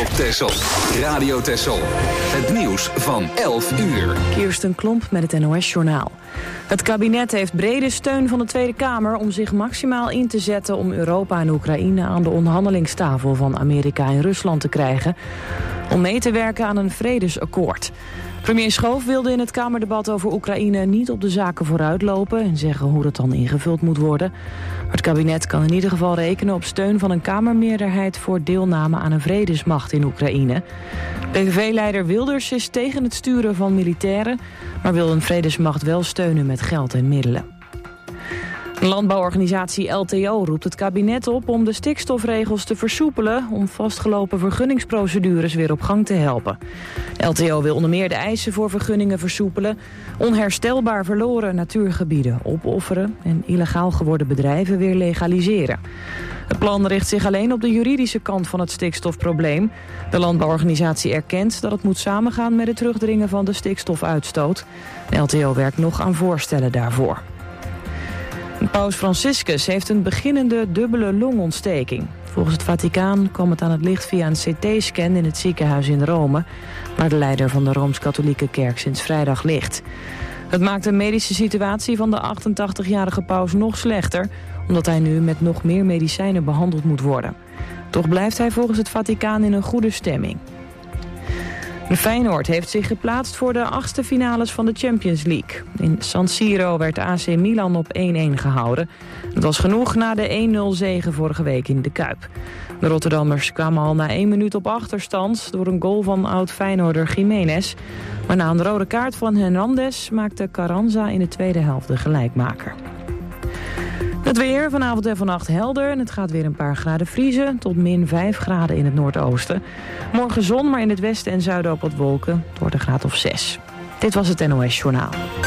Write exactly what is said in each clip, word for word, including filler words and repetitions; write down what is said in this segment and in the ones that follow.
op Texel. Radio Texel. Het nieuws van elf uur. Kirsten Klomp met het N O S-journaal. Het kabinet heeft brede steun van de Tweede Kamer om zich maximaal in te zetten om Europa en Oekraïne aan de onderhandelingstafel van Amerika en Rusland te krijgen, om mee te werken aan een vredesakkoord. Premier Schoof wilde in het Kamerdebat over Oekraïne niet op de zaken vooruitlopen en zeggen hoe het dan ingevuld moet worden. Het kabinet kan in ieder geval rekenen op steun van een Kamermeerderheid voor deelname aan een vredesmacht in Oekraïne. P V V-leider Wilders is tegen het sturen van militairen, maar wil een vredesmacht wel steunen met geld en middelen. De landbouworganisatie L T O roept het kabinet op om de stikstofregels te versoepelen om vastgelopen vergunningsprocedures weer op gang te helpen. L T O wil onder meer de eisen voor vergunningen versoepelen, onherstelbaar verloren natuurgebieden opofferen en illegaal geworden bedrijven weer legaliseren. Het plan richt zich alleen op de juridische kant van het stikstofprobleem. De landbouworganisatie erkent dat het moet samengaan met het terugdringen van de stikstofuitstoot. De L T O werkt nog aan voorstellen daarvoor. Paus Franciscus heeft een beginnende dubbele longontsteking. Volgens het Vaticaan kwam het aan het licht via een C T-scan in het ziekenhuis in Rome, waar de leider van de Rooms-Katholieke Kerk sinds vrijdag ligt. Het maakt de medische situatie van de achtentachtigjarige paus nog slechter, omdat hij nu met nog meer medicijnen behandeld moet worden. Toch blijft hij volgens het Vaticaan in een goede stemming. Feyenoord heeft zich geplaatst voor de achtste finales van de Champions League. In San Siro werd A C Milan op één-één gehouden. Dat was genoeg na de één nul zege vorige week in de Kuip. De Rotterdammers kwamen al na één minuut op achterstand door een goal van oud-Feyenoorder Jiménez. Maar na een rode kaart van Hernandez maakte Carranza in de tweede helft de gelijkmaker. Het weer, vanavond en vannacht helder en het gaat weer een paar graden vriezen tot min vijf graden in het noordoosten. Morgen zon, maar in het westen en zuiden ook wat wolken. Het wordt een graad of zes. Dit was het N O S-journaal.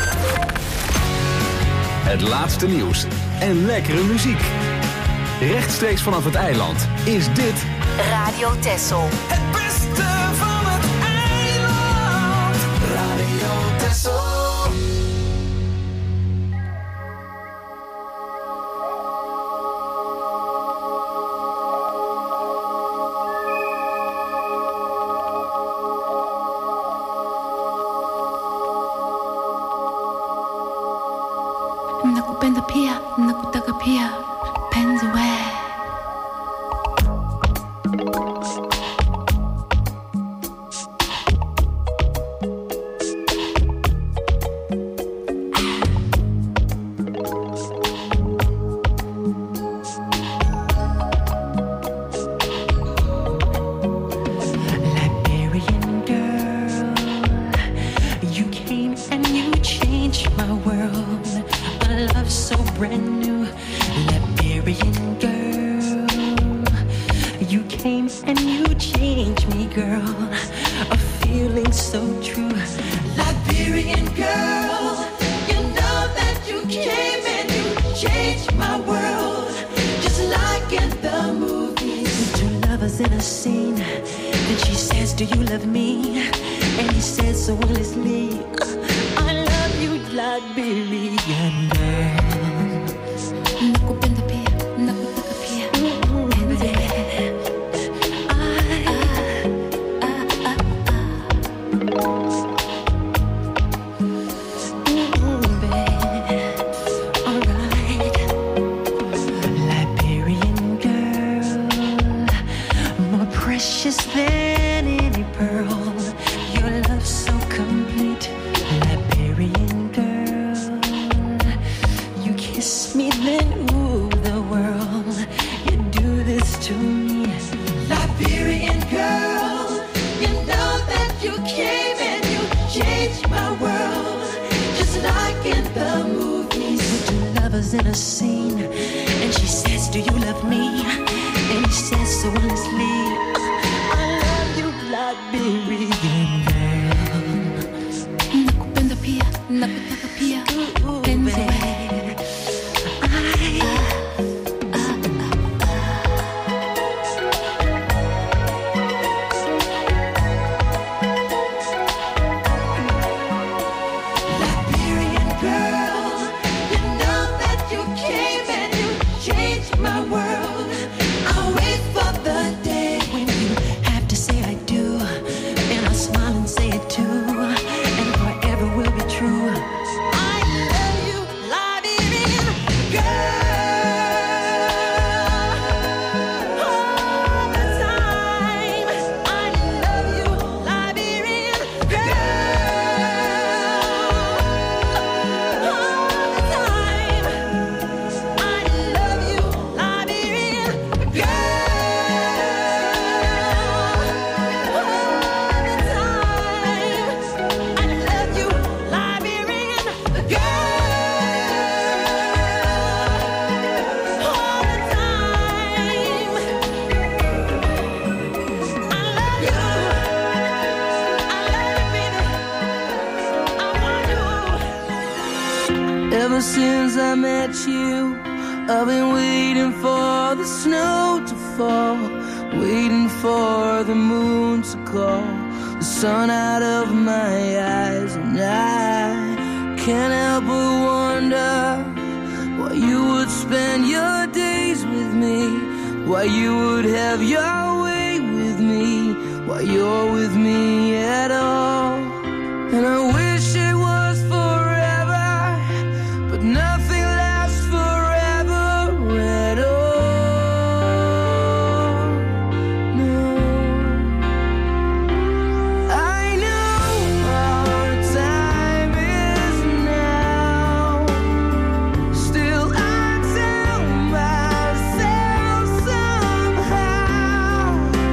Het laatste nieuws en lekkere muziek. Rechtstreeks vanaf het eiland is dit Radio Texel. Het beste van het eiland. Radio Texel. Nakupenda pia, nakutaka pia, penzi we. Liberian girl, you came and you changed my world. A love so brand new, Liberian girl. You came and you changed me, girl. A feeling so true, Liberian girl. You know that you came and you changed my world, just like in the movies. Two lovers in a scene, and she says, do you love me? And he says so honestly, I love you, Liberian girl. Nakupenda pia, nakutaka pia, penzi we. Ah, ah, ah, ah. Mm, babe, alright. Liberian girl, more precious than any pearl. Your love so complete, Liberian girl. You kiss me, then ooh, the world. You do this to me, Liberian girl. You know that you came and you changed my world, just like in the movies. With two lovers in a scene, and she says, do you love me? And he says so honestly, I love you, Liberian girl. Nakupenda pia, nakutaka pia, penzi we. My world, I'll wait for the day when you have to say I Ever since I met you, I've been waiting for the snow to fall, waiting for the moon to call the sun out of my eyes. And I can't help but wonder why you would spend your days with me, why you would have your way with me, why you're with me at all. And I wish it was forever, but nothing lasts forever at all. No, I know our time is now. Still I tell myself somehow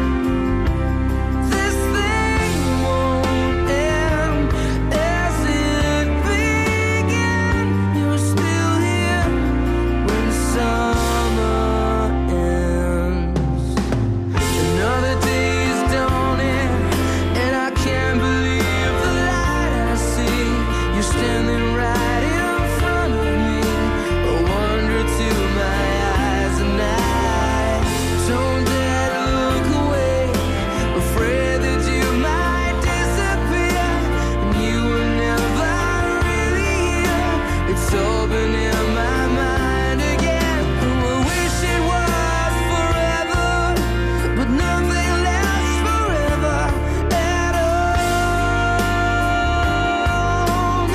this thing won't end as it began. You're still here when summer ends. Another day is dawning, and I can't believe the light I see. You're standing right in front of me, a wonder to my eyes, and I don't dare to look away, afraid that you might disappear, and you were never really here. It's all been in my mind again. I wish it was forever, but nothing lasts forever at all. No,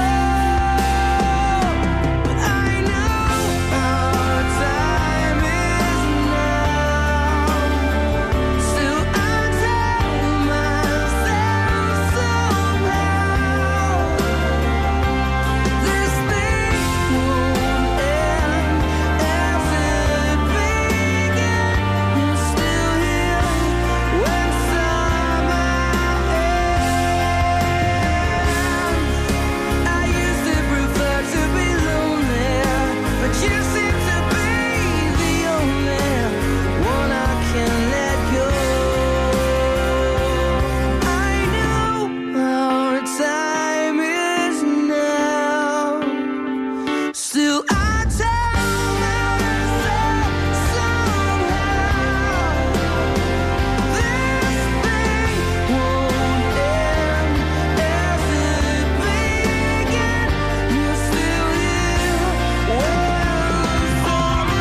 but I know our time is now. Still I tell myself somehow this thing won't end as it began. You're still here when summer ends. I used to prefer to be lonely, but you seem to be the only one I can let go. I know our time is now. Still I tell myself somehow this thing won't end as it began. You're still here when summer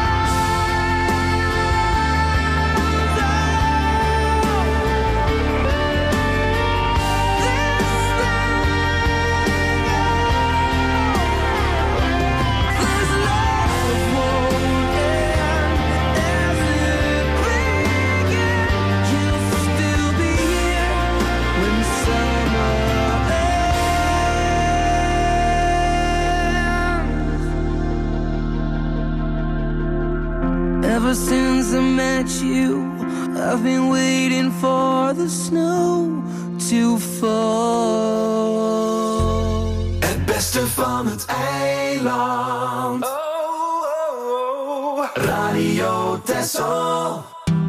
this love won't end as it began. You'll still be here when summer ends. Ever since I met you, I've been waiting for the snow to fall. Het beste van het eiland. Oh, oh, oh. Radio Texel.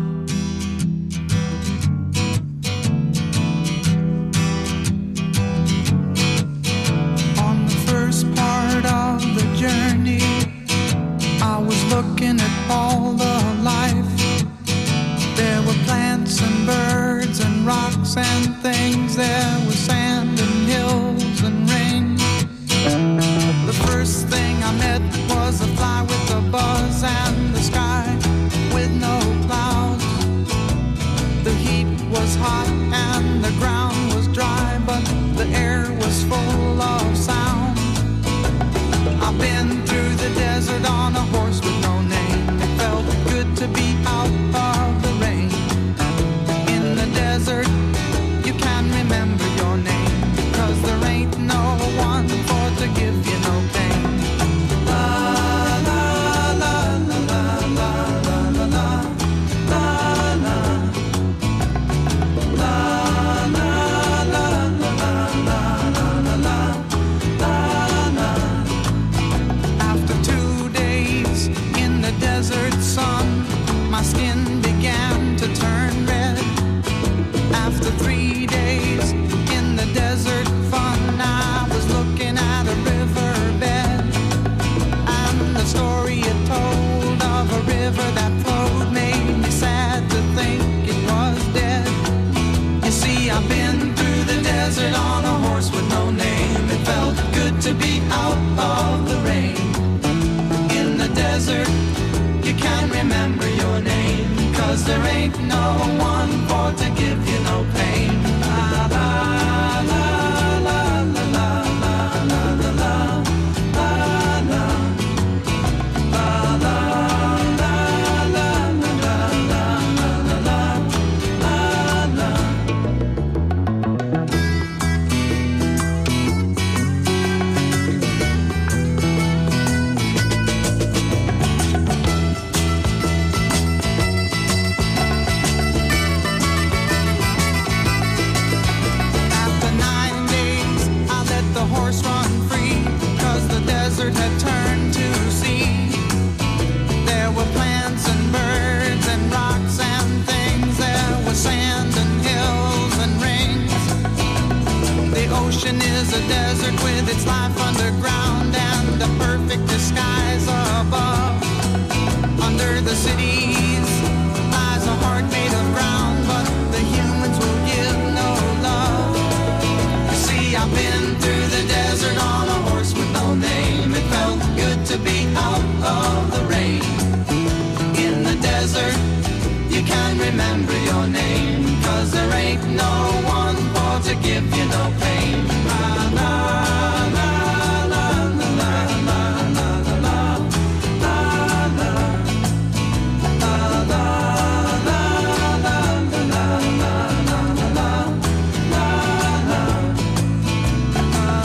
On the first part of the journey, I was looking at all the life. There were plants and birds and rocks and things. There was sand and hills and rain. The first thing I met was a fly with a buzz and the sky with no clouds. The heat was hot and the ground was dry, but the air was full of sound. I've been through the desert on a horse with no name. It felt good to be out of the rain. In the desert, you can remember your name, because there ain't no one for to give you no pain. La la la la la la la la la la la la la la la la la la. After two days in the desert sun, my skin began to turn red. After three days in the desert fun, I was ain't no one for to give you no pain. La la la la la la la la la la la la la la la la la la la. After nine days, I let the horse run free, 'cause the desert had turned to sea. There were plants and birds and rocks and things. There was sand and hills and rings. The ocean is a desert with its life underground and a perfect disguise above. Under the cities lies a heart made of ground, but the humans will give no love. You see, I've been through the desert on a horse with no name. It felt good to be out of the rain. In the desert, you can remember your name, 'cause there ain't no one for to give you no pain. La la la la la la la la la la la la la la la la la la la.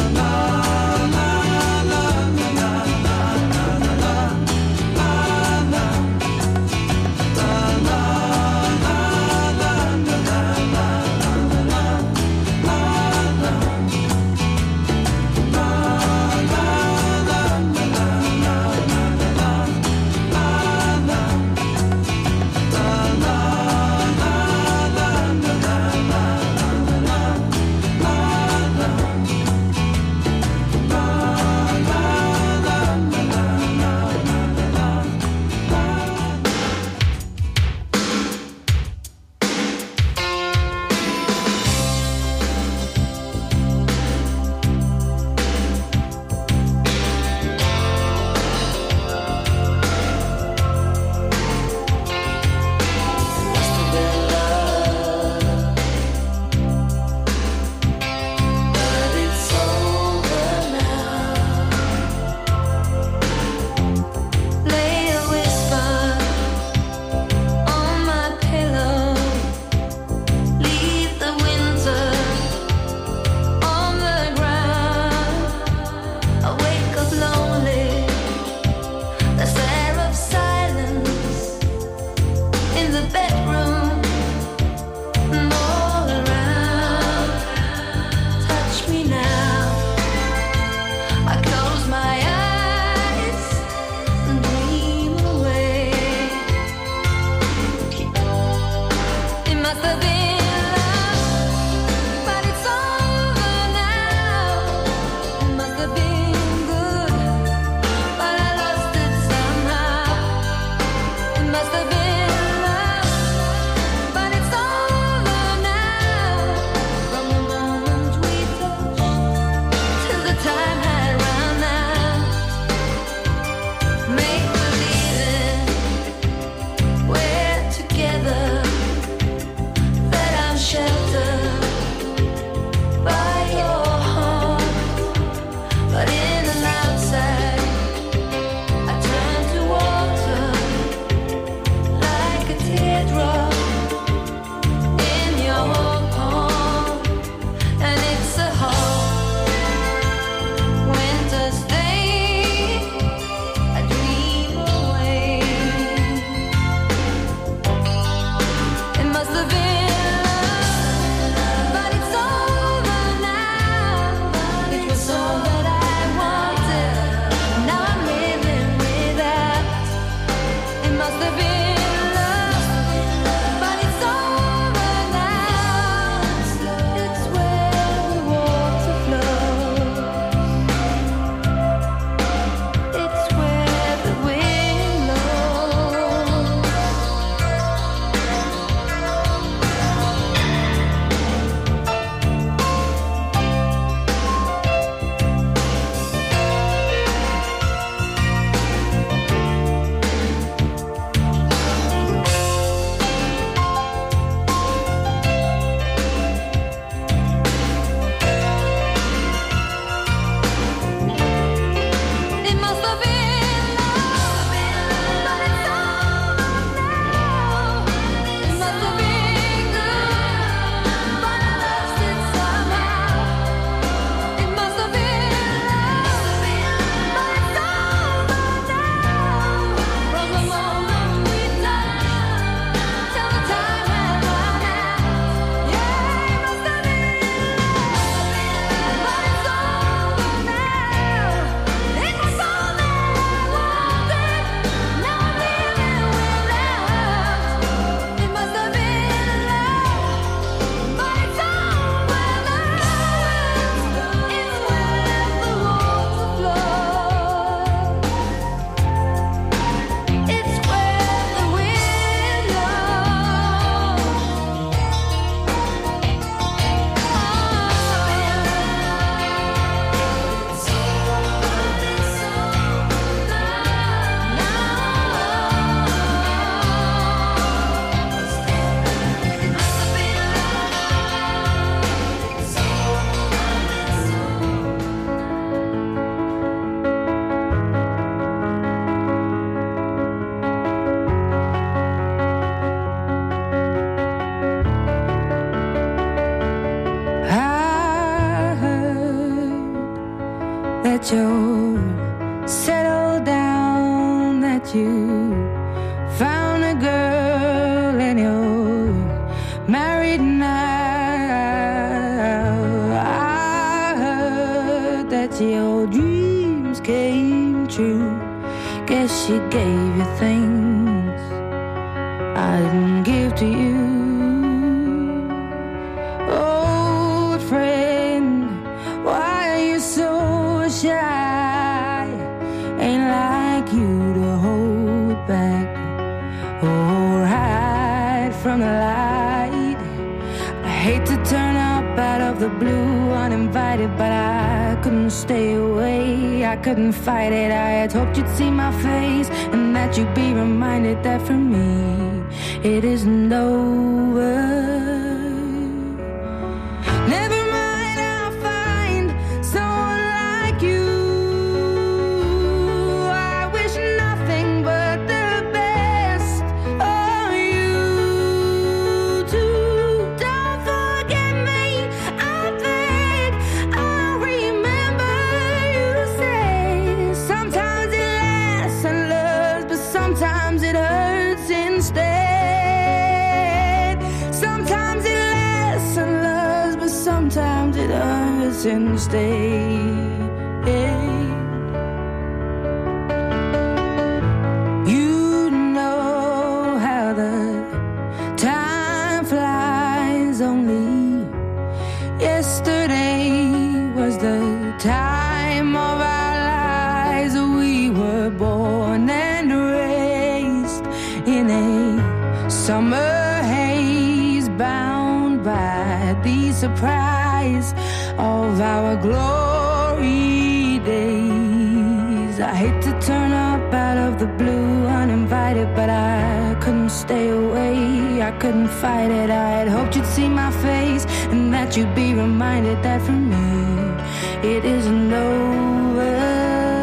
that you're settled down, that you found a girl and you're married now. I heard that your dreams came true. Guess she gave you things I didn't give to you. Old friend, why are you so shy? Ain't like you to hold back or hide from the light. I hate to turn up out of the blue uninvited, but I couldn't stay away. I couldn't fight it. I had hoped you'd see my face and that you'd be reminded that for me it isn't over. Never mind, I'll find someone like you. I wish nothing but the best for you too. Don't forget me, I beg. I remember you say sometimes it lasts and loves, but sometimes it hurts instead. Sometimes it lasts and loves, but sometimes it hurts instead. You know how the time flies. Only yesterday was the time of our lives. We were born and raised in a summer haze, bound by the surprise of our glory days. I hate to turn up out of the blue uninvited, but I couldn't stay away. I couldn't fight it. I had hoped you'd see my face and that you'd be reminded that for me it isn't over.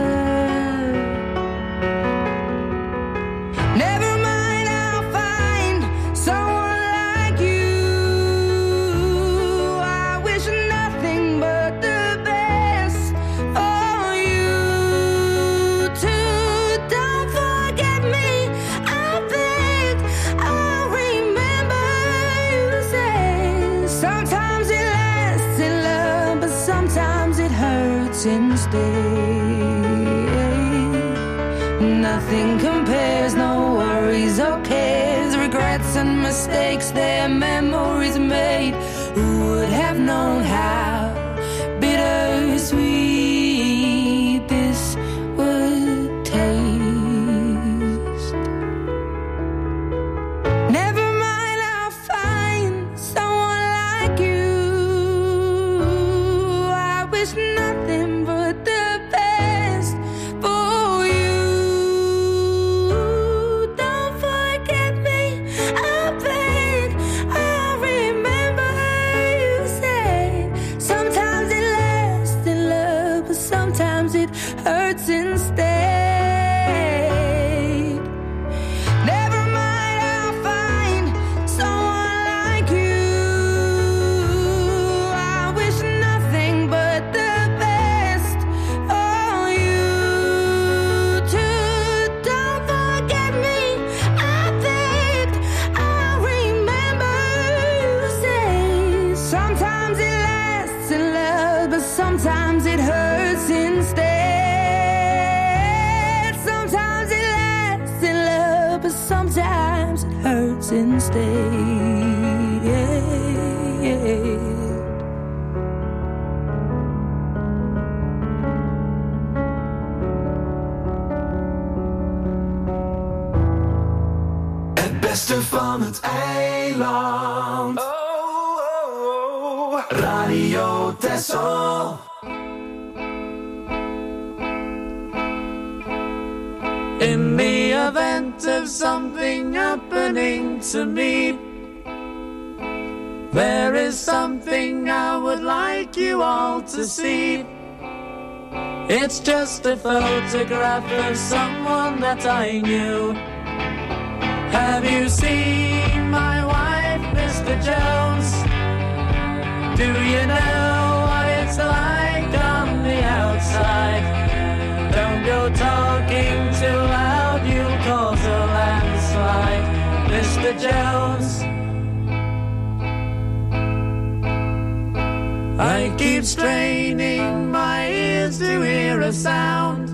Never mind, I'll find someone like you. I wish nothing but the best for you too. Don't forget me, I beg. I remember you say sometimes it lasts in love, but sometimes it hurts instead. Nothing compares, no worries or cares, regrets and mistakes, their memories made. Who would have known how bittersweet this would taste? Never mind, I'll find someone like you. I wish nothing but the best for you. Don't forget me, I beg. I remember you said sometimes it lasts in love, but sometimes it hurts instead. Never mind, I'll find someone like you. I wish nothing but the best for you too. Don't forget me, I begged. I remember you say sometimes it lasts in love, but sometimes it hurts instead. Sometimes it lasts in love, but sometimes it hurts instead. Het beste van het eiland. Oh, oh, oh. Radio Texel. In the event of something happening to me, there is something I would like you all to see. It's just a photograph of someone that I knew. Have you seen my wife, Mister Jones? Do you know what it's like on the outside? Mister Jones. I keep straining my ears to hear a sound.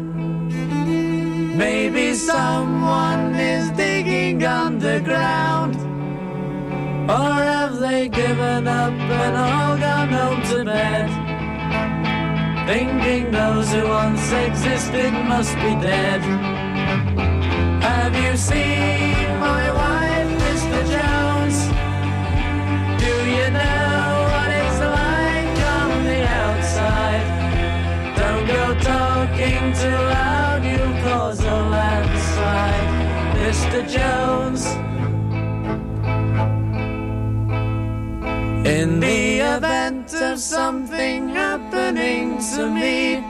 Maybe someone is digging underground. Or have they given up and all gone home to bed? Thinking those who once existed must be dead. Have you seen my wife, Mister Jones? Do you know what it's like on the outside? Don't go talking too loud, you'll cause a landslide, Mister Jones. In the event of something happening to me,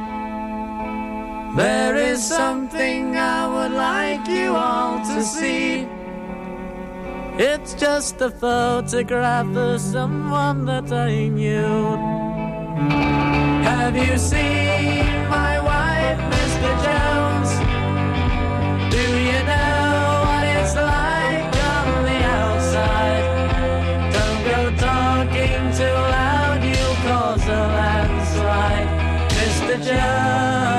there is something I would like you all to see. It's just a photograph of someone that I knew. Have you seen my wife, Mister Jones? Do you know what it's like on the outside? Don't go talking too loud, you'll cause a landslide, Mister Jones.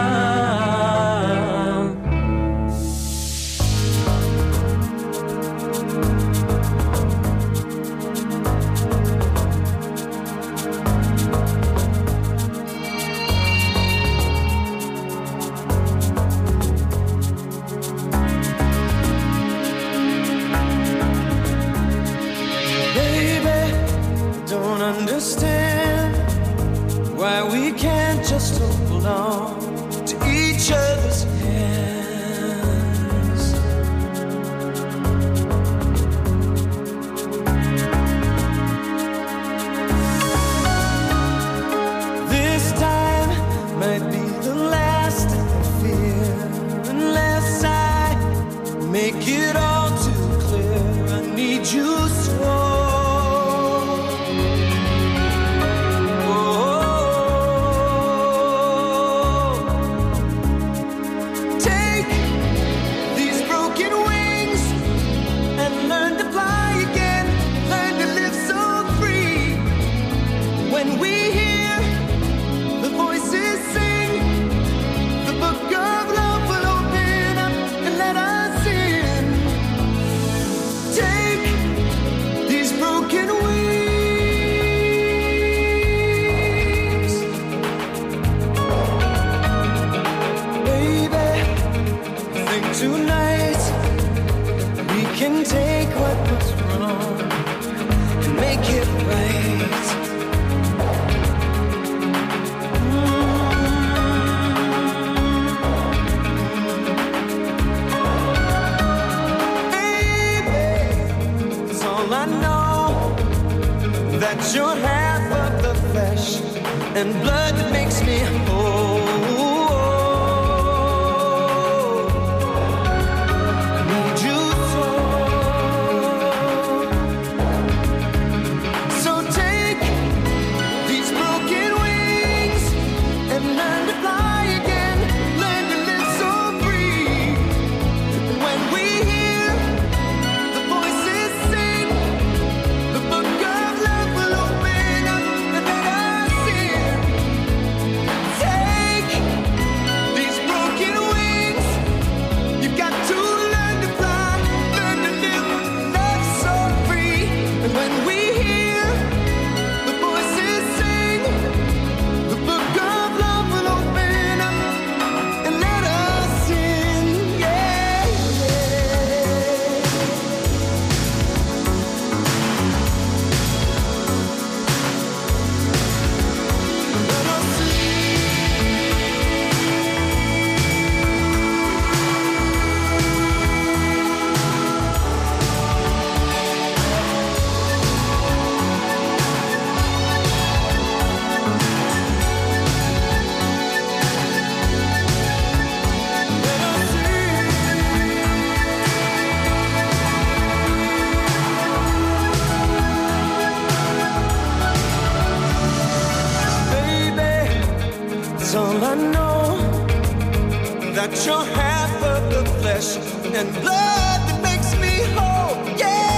Understand why we can't just hold on to each other's hands. This time might be the last I fear, unless I make it all too clear. I need you so. You're half of the flesh and blood that makes me whole. I need you so. So take these broken wings and learn to fly again. Learn to live so free. And when we hear the voices sing, the book of love will open up and let us in. Take these broken wings. You've got to learn to fly, learn to live, love so free. And when we hear the voices sing, the book of love will open up and let us in. Yeah, let us all I know, that you're half of the flesh and blood that makes me whole. Yeah.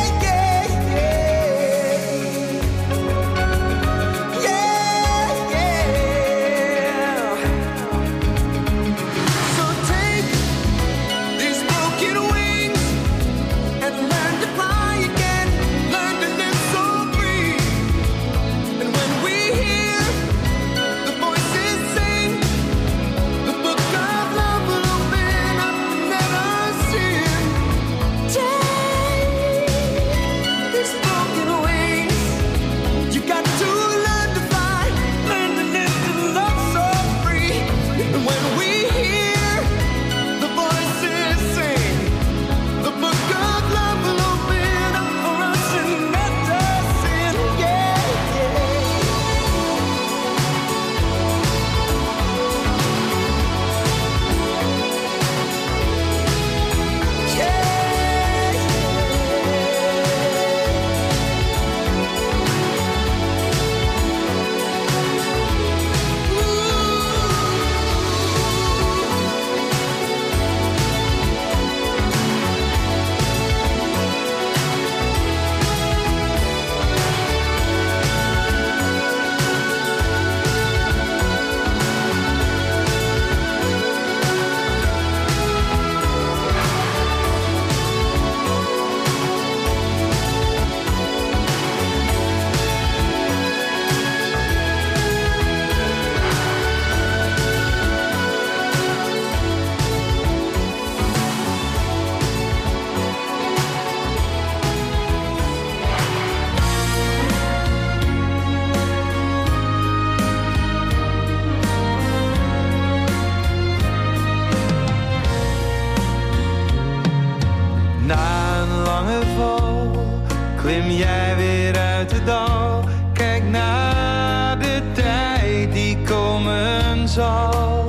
klim jij weer uit het dal. Kijk naar de tijd die komen zal.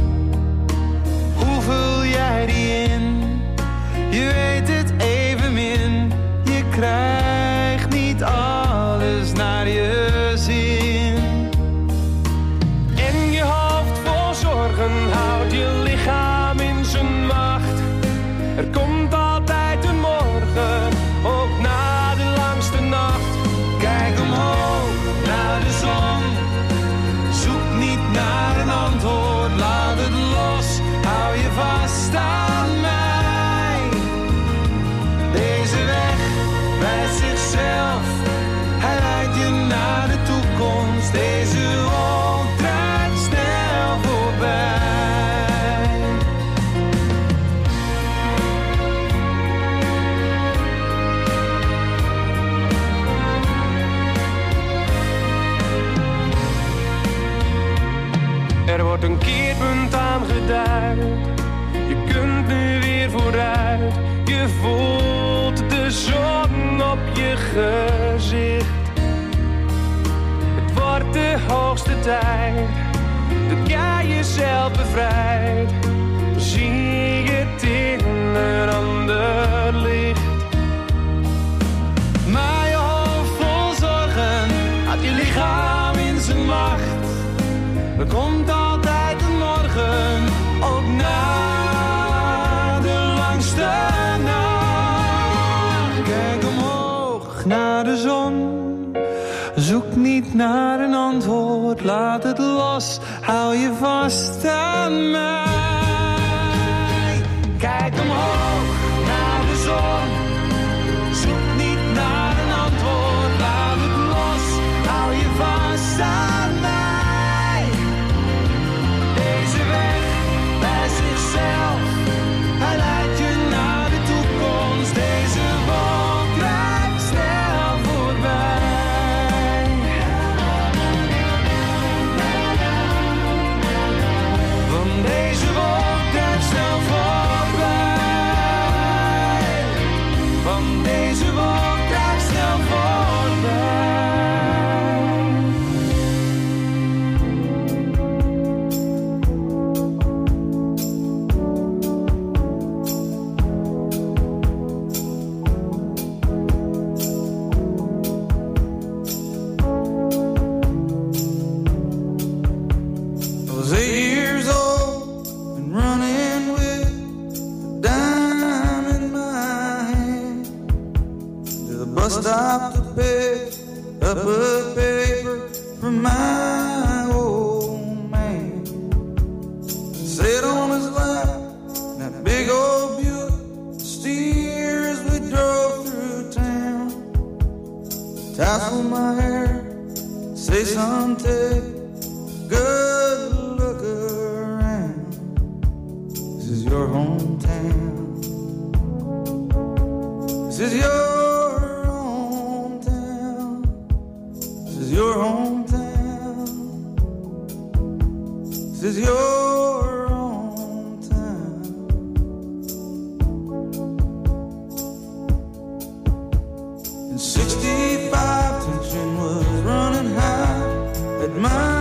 Hoe vul jij die in? Je weet het evenmin. Je krijgt niet alles naar je zin. En je hoofd vol zorgen houdt je lichaam in zijn macht. Er komt altijd een morgen, ook na de langste nacht. Kijk omhoog naar de zon. Zoek niet naar een antwoord, laat het los. Hou je vast aan mij. Deze weg wijst zichzelf. Hij leidt je naar de toekomst. Deze rol draait snel voorbij. Er wordt een keerpunt aangeduid. Je kunt nu weer vooruit. Je voelt de zon op je gezicht. Het wordt de hoogste tijd dat jij jezelf bevrijdt. Zie je het in een ander licht. Maar je hoofd vol zorgen had je lichaam in zijn macht. Er komt altijd een morgen, ook na de langste nacht. Kijk omhoog naar de zon. Zoek niet naar een antwoord, laat het los. Hou je vast aan mij. Kijk omhoog naar de zon. Zoek niet naar een antwoord, laat het los. Hou je vast aan mij. Deze weg bij zichzelf. Hij leidt je naar de toekomst. Deze wolk drijft snel voorbij. Want deze wolk drijft snel voorbij. Want deze wolk drijft snel voorbij. I was eight years old and running with a dime in my hand to the bus stop to pick up a paper from my old man. Sit on his lap in that big old Buick, steer as we drove through town. Tassel my hair, say son, take good look around. This is your hometown. This is your hometown. This is your hometown. This is your hometown. In sixty-five, tension was running high at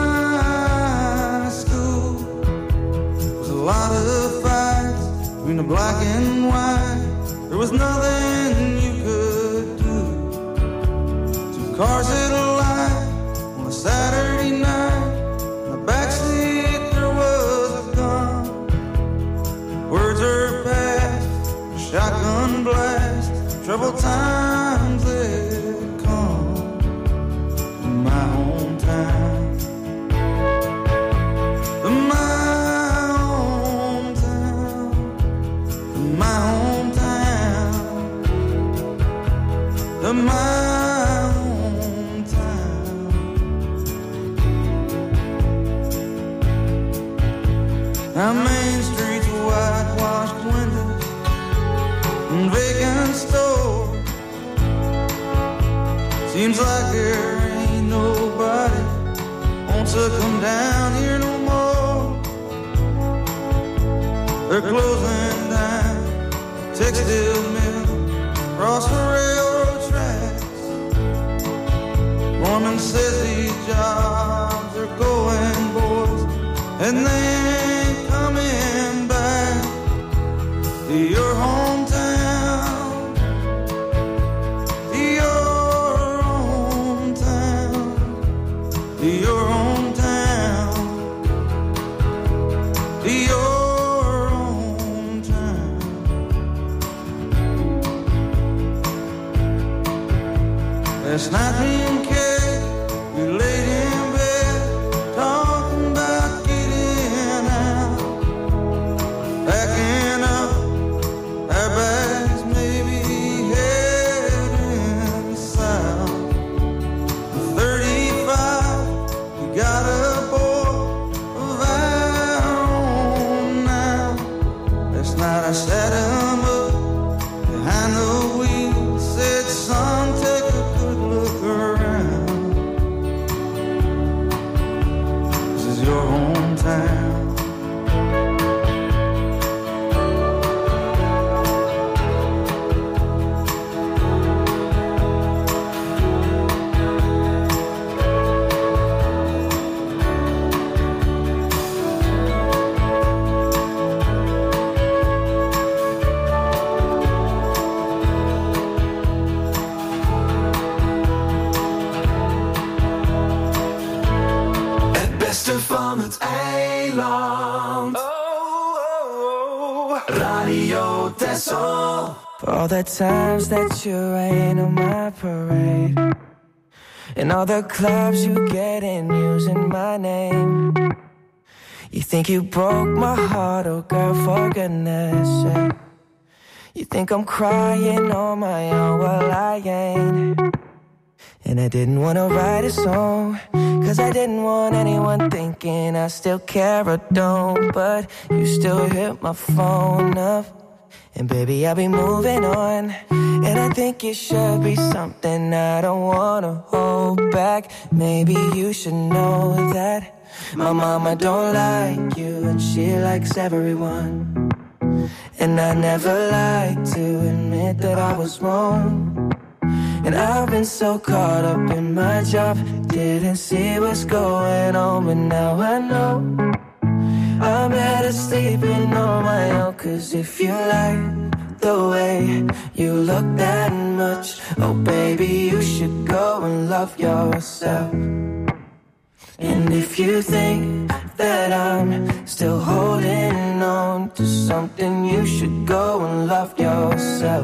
my school. There was a lot of fights between the black and white. There was nothing you could do. Two cars hit a light on a Saturday night. In the backseat there was a gun. Words are past, shotgun blast. Troubled times had come in my hometown. In my hometown. In my hometown. In my hometown. Our main streets, whitewashed windows and vacant stores. Seems like there ain't nobody wants to come down here no more. They're closing down textile mill across the railroad tracks. says these jobs are going, boys, and they ain't coming back to your hometown, to your hometown, to your hometown, to your Last night me and Kay, we laid in bed, talking about getting out, packing up our bags, maybe heading south. thirty-five, we got a boy of our own now. Last night I sat him up behind the wheel, said, son, take a good look around. This is your hometown. Van het eiland. Oh, oh, oh. Radio Texel. For all the times that you rain on my parade, and all the clubs you get in using my name. You think you broke my heart, oh girl, for goodness sake. You think I'm crying on my own, well I ain't. And I didn't wanna write a song, cause I didn't want anyone thinking I still care or don't. But you still hit my phone up, and baby I'll be moving on. And I think it should be something I don't wanna hold back. Maybe you should know that my mama don't like you, and she likes everyone. And I never like to admit that I was wrong. And I've been so caught up in my job, didn't see what's going on, but now I know I'm better sleeping on my own. Cause if you like the way you look that much, oh baby, you should go and love yourself. And if you think that I'm still holding on to something, you should go and love yourself.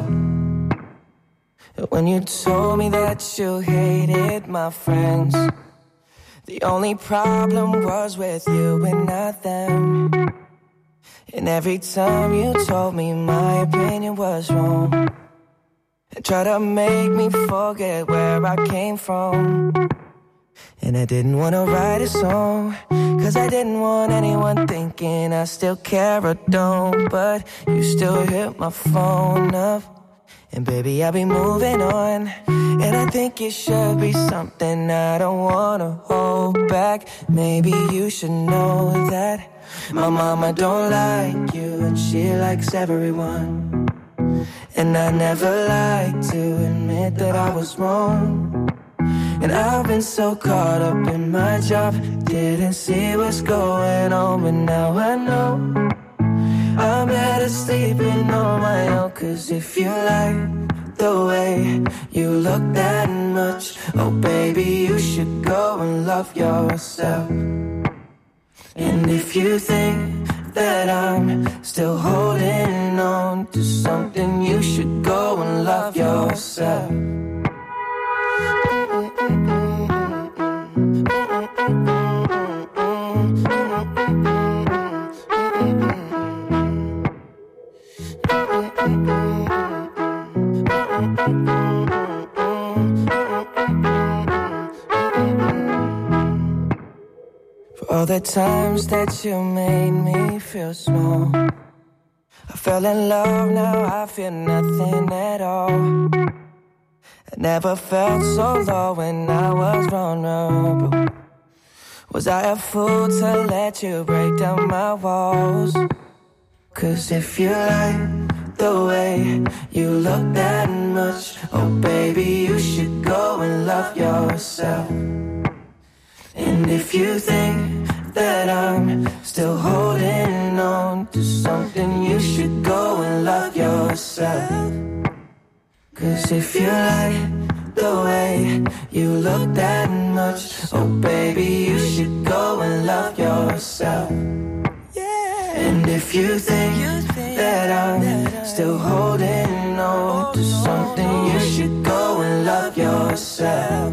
When you told me that you hated my friends, the only problem was with you and not them. And every time you told me my opinion was wrong, and tried to make me forget where I came from. And I didn't want to write a song, cause I didn't want anyone thinking I still care or don't. But you still hit my phone up, and baby, I'll be moving on. And I think it should be something I don't wanna hold back. Maybe you should know that my mama don't like you, and she likes everyone. And I never like to admit that I was wrong. And I've been so caught up in my job, didn't see what's going on, but now I know I'm better sleeping on my own. Cause if you like the way you look that much, oh baby, you should go and love yourself. And if you think that I'm still holding on to something, you should go and love yourself. For all the times that you made me feel small, I fell in love, now I feel nothing at all. I never felt so low when I was vulnerable. Was I a fool to let you break down my walls? Cause if you like the way you look that much. Oh baby, you should go and love yourself. And if you think that I'm still holding on to something, you should go and love yourself. Cause if you like the way you look that much, oh baby, you should go and love yourself. And if you think that I'm still holding on to something, you should go and love yourself.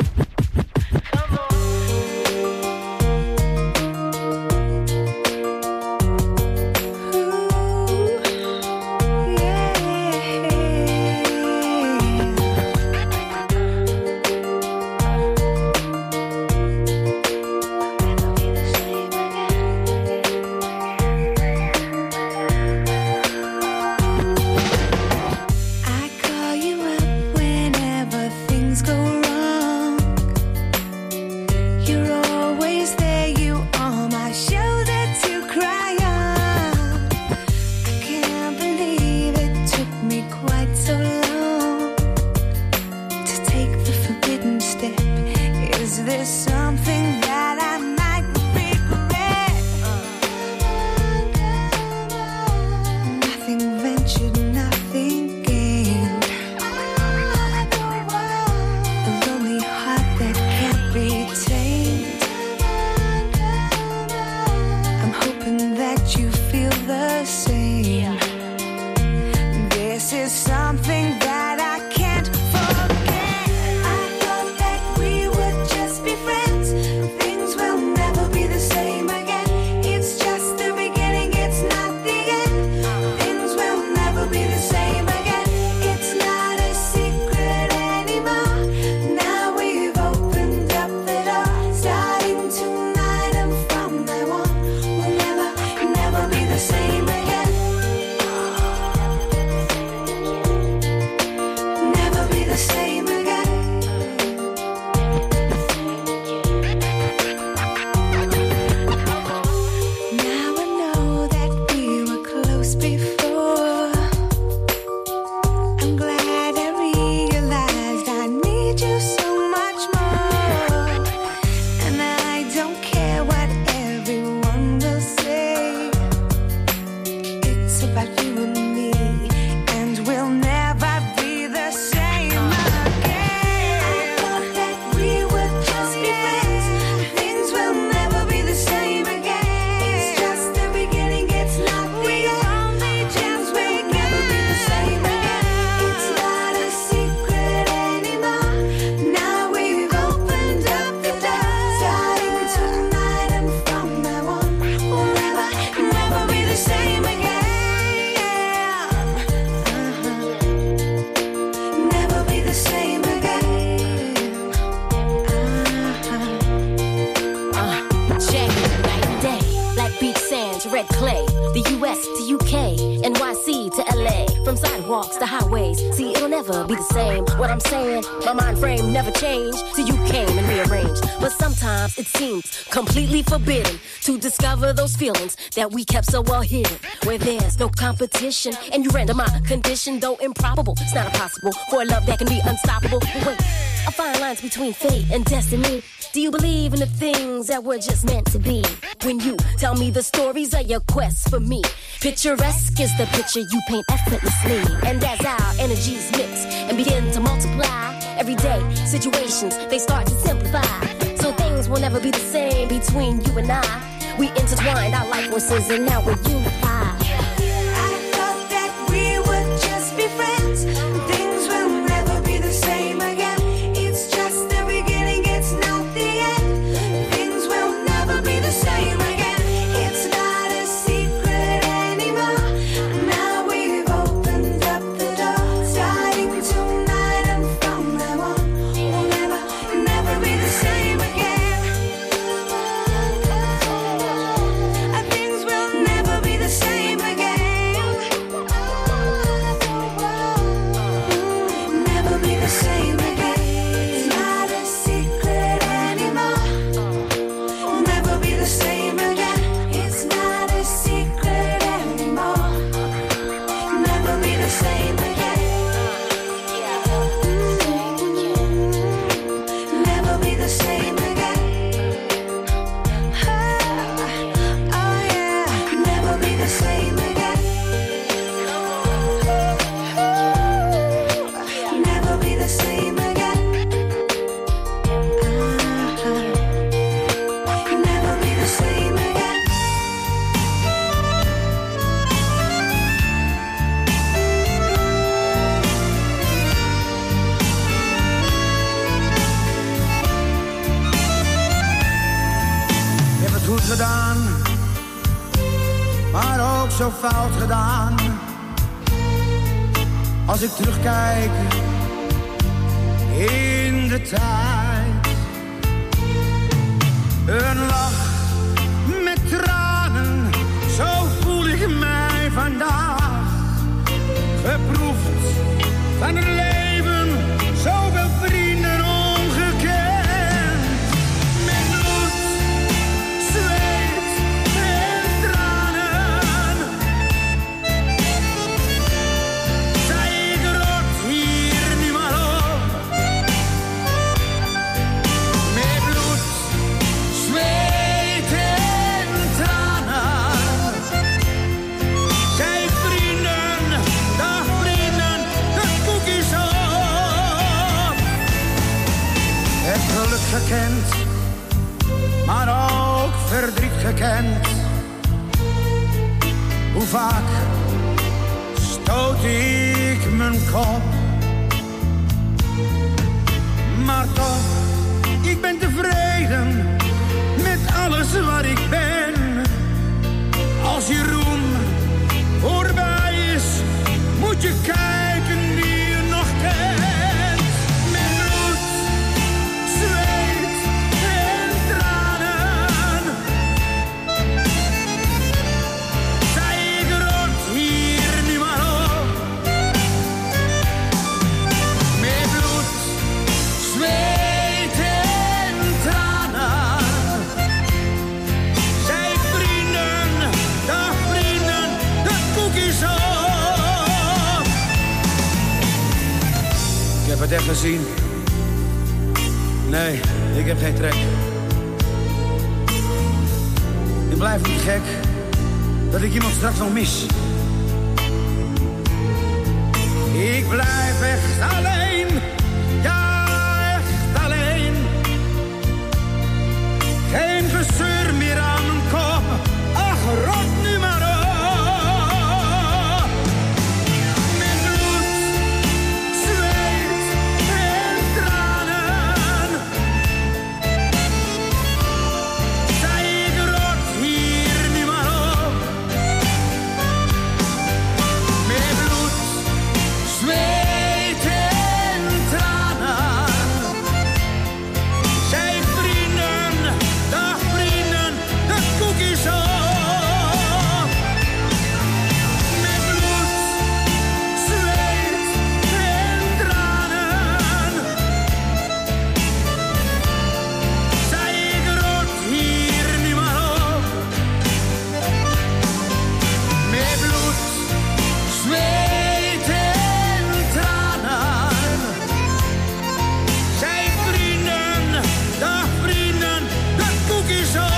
That we kept so well hidden, where there's no competition, and you render my condition, though improbable. It's not impossible for a love that can be unstoppable. But wait, a fine line's between fate and destiny. Do you believe in the things that were just meant to be? When you tell me the stories of your quest for me, picturesque is the picture you paint effortlessly. And as our energies mix and begin to multiply, everyday situations, they start to simplify. So things will never be the same between you and I. We intertwined our life forces and now we're unified. I thought that we would just be friends. Things will never be the same again. It's just the beginning, it's not the end. Things will never be the same again. It's not a secret anymore. Now we've opened up the door. Starting tonight and from now on, we'll never, never be the same again. Things will never be the same. zo fout gedaan? Als ik terugkijk in de tijd. Een lach met tranen, zo voel ik mij vandaag. Geproefd van het leven, zoveel vrienden ongekend. Met bloed, zweet en tranen. Zij ik rot hier nu maar op. Met bloed, zweet en tranen. Zij vrienden, dag vrienden, de koekjes op. Het geluk gekend, maar ook verdriet gekend. Hoe vaak stoot ik mijn kop. Maar toch, ik ben tevreden met alles wat ik ben. Als je roem voorbij is, moet je kijken wie je nog kent. Met bloed, zweet en tranen. Zij ik rot hier nu maar op. Met bloed, zweet en tranen. Zij vrienden, dag vrienden, de koekjes op. Ik heb het echt gezien. Nee, ik heb geen trek. Ik blijf niet gek dat ik iemand straks nog mis. Ik blijf echt alleen, ja echt alleen. Geen gezeur meer aan mijn kop, ach rot nu maar op. Met bloed, zweet en tranen. Zij ik rot hier nu maar op. Met bloed, zweet en tranen. Zij vrienden, dag vrienden, de koekjes op. Met bloed, zweet en tranen. Zij ik rot hier nu maar op. Met bloed, zweet en tranen. Zij vrienden, dag vrienden, de koekjes op.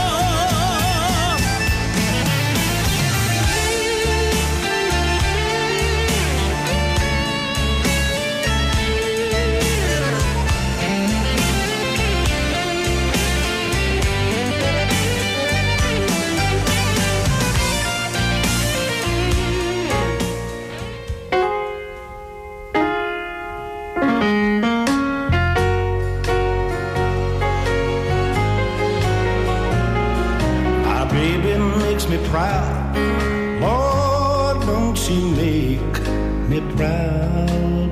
My baby makes me proud. Lord, don't she make me proud.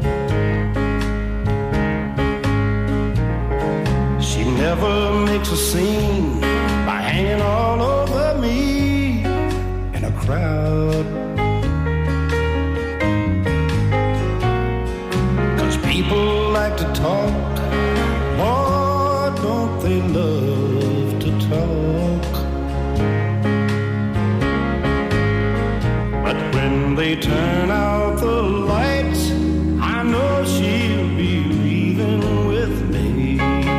She never makes a scene by hanging all over me in a crowd. 'Cause people like to talk. Lord, don't they love to talk. But when they turn out the lights, I know she'll be leaving with me.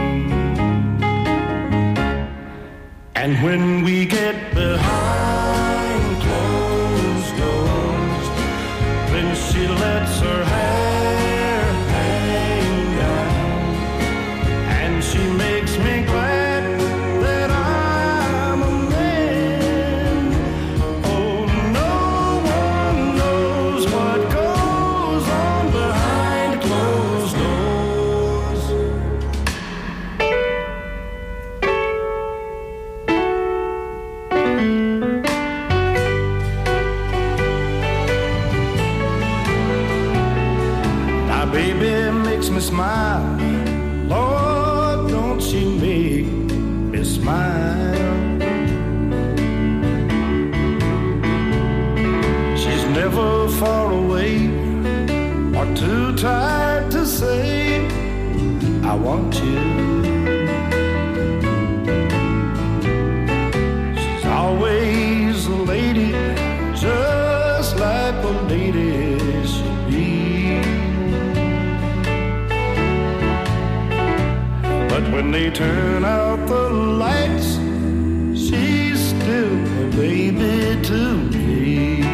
And when we get behind closed doors, then she lets her hair hang down, and she makes me glad that I'm a man. Oh, no one knows what goes on behind closed doors. smile. Lord, don't she make me smile. She's never far away or too tired to say, I want you. She's always a lady, just like a lady should be. But when they turn out the lights, she's still a baby to me.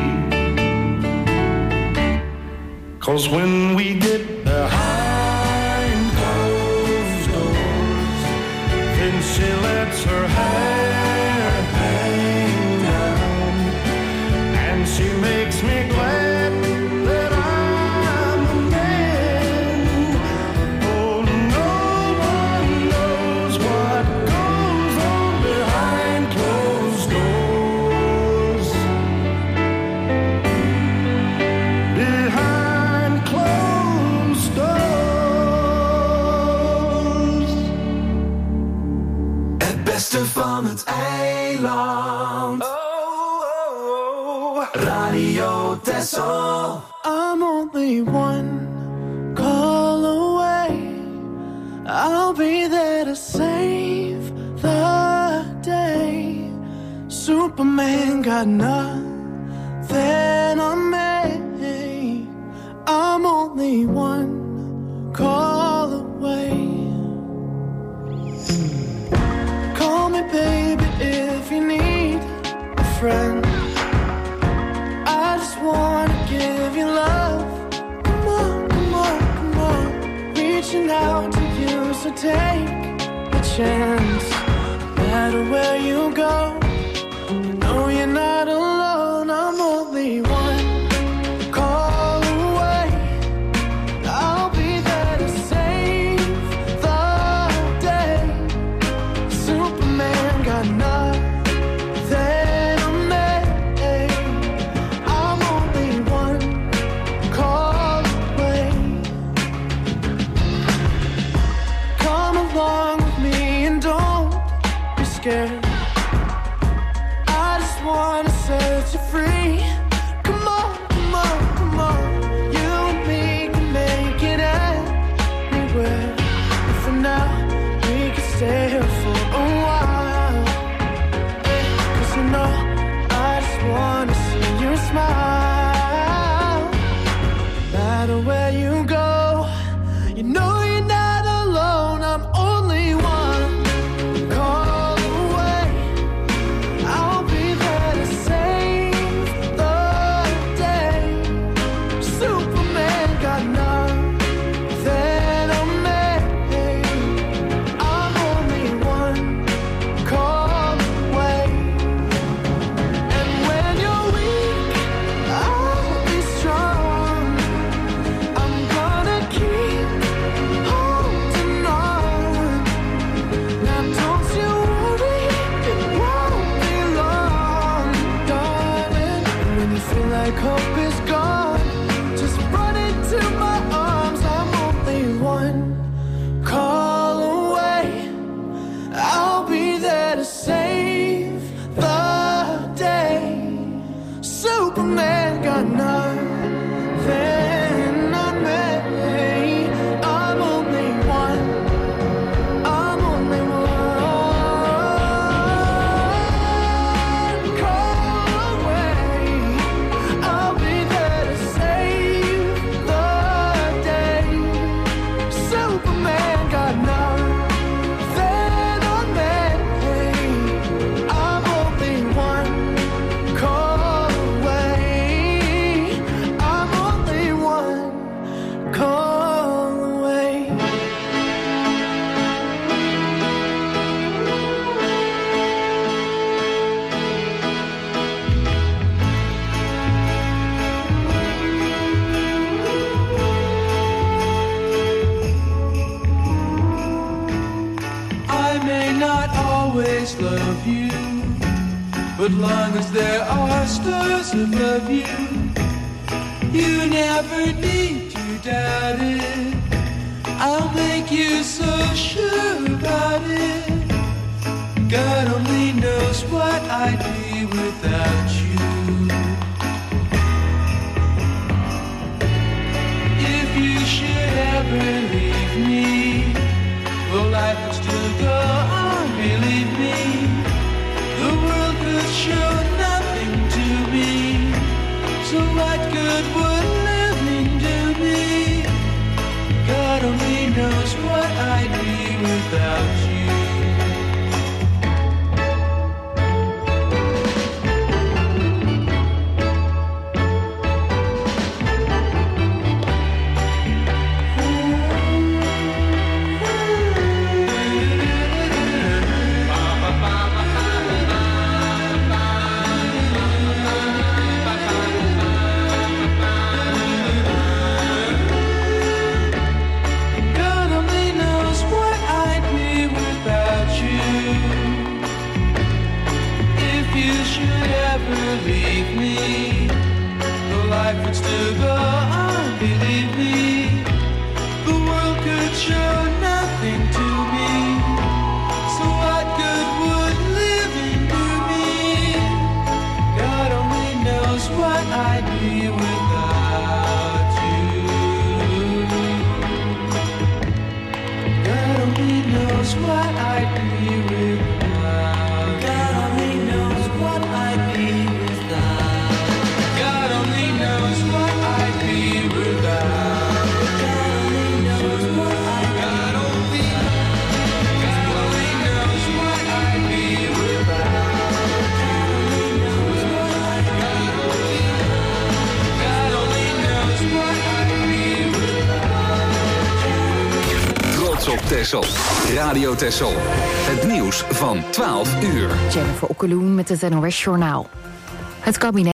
'Cause when we get behind closed doors, then she lets her hair hang down, and she makes me glad that I'm a man. Oh, no one knows what goes on behind closed doors. Behind closed doors. Het beste van het eiland. Oh, oh, oh. Radio Texel. I'm only one call away. I'll be there to save the day. Superman got nothing on me. I'm only one call away. Call me baby if you need a friend. I just wanna give you love. Come on, come on, come on. Reaching out to you, so take a chance. No matter where you go, you know you're not alone. I'm only one call away. I'll be there to save the day. Superman got nothing on me. I'm only one call away. Come along with me and don't be scared. I just wanna set you free. Come on, come on, come on. You and me can make it anywhere. And for now, we can stay here for a while. 'Cause you know, I just wanna see you smile. No matter where you go, you know you're not alone. I'm only one call away. I'll be there to save the day. Superman got nothing on me. I'm only one call away. And when you're weak, I'll be strong. I'm gonna keep holding on. Now don't you worry, it won't be long, darling. When you feel like hope is gone, just run into my arms. I'm only one call away. I'll be there to save the day. Superman got nothing on me. I'm only one. I'm only one call away. I'll be there to save the day. Superman got nothing on me. I'm only one call away. I'm only one call away. I may not always love you, but long as there are stars above you, you never need to doubt it. I'll make you so sure about it. God only knows what I'd be without you. If you should ever leave me, well, life would still go on, believe me. The world could show nothing to me, so what good would living do me? God only knows what I'd be without you. Leave me, the life would still go on, believe me. The world could show nothing to me, so what good would living do me? God only knows what I'd be without you. God only knows what I'd be without. God only knows what I'd be. God only knows what I'd be without. God only knows what I'd be. God only, God only knows what I'd be without. God only knows what I'd be without. Trots op Texel. Radio Texel. Het nieuws van twaalf uur. Jennifer Okkeloen met het N O S Journaal. Het kabinet